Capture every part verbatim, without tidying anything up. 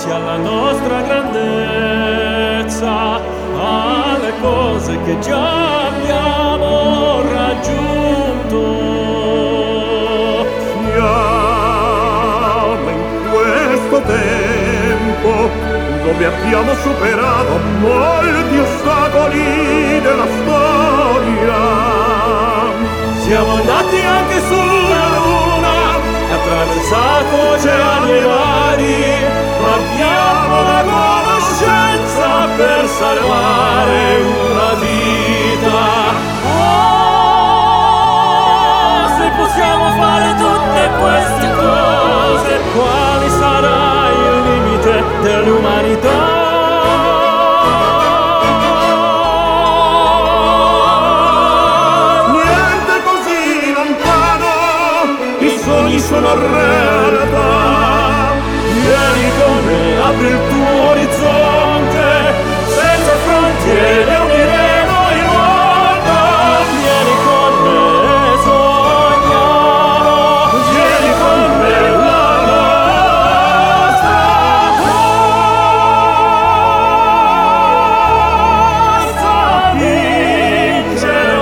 grazie alla nostra grandezza, alle cose che già abbiamo raggiunto. Siamo in questo tempo dove abbiamo superato molti ostacoli della storia. Siamo andati anche sulla Luna, attraversato oceani e mari, ma abbiamo la conoscenza per salvare una vita. Oh, se possiamo fare tutte queste cose, quale sarà il limite dell'umanità? Sono realtà. Vieni con me, apri il tuo orizzonte, senza frontiere uniremo il mondo. Vieni con me, sogniamo, vieni con me, la nostra forza vincerà.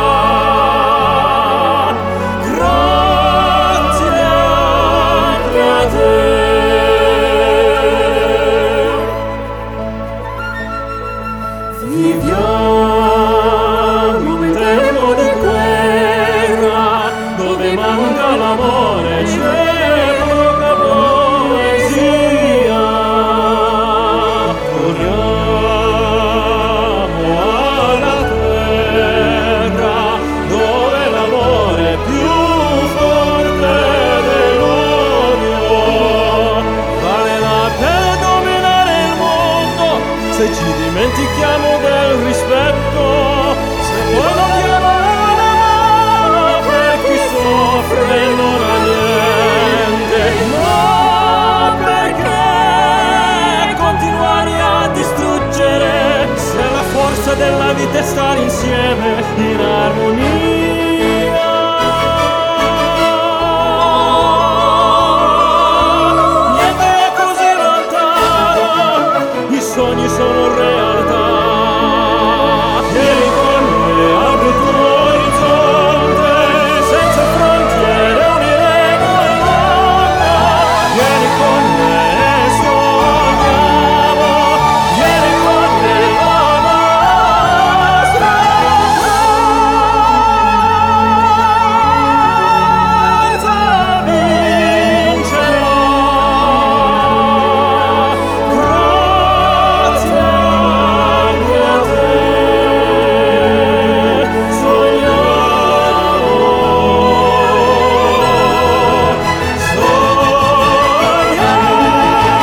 Viviamo in tempo di guerra, dove manca l'amore, c'è poca poesia. Corriamo alla terra, dove l'amore è più forte dell'odio. Vale la pena dominare il mondo, se ci dimentichiamo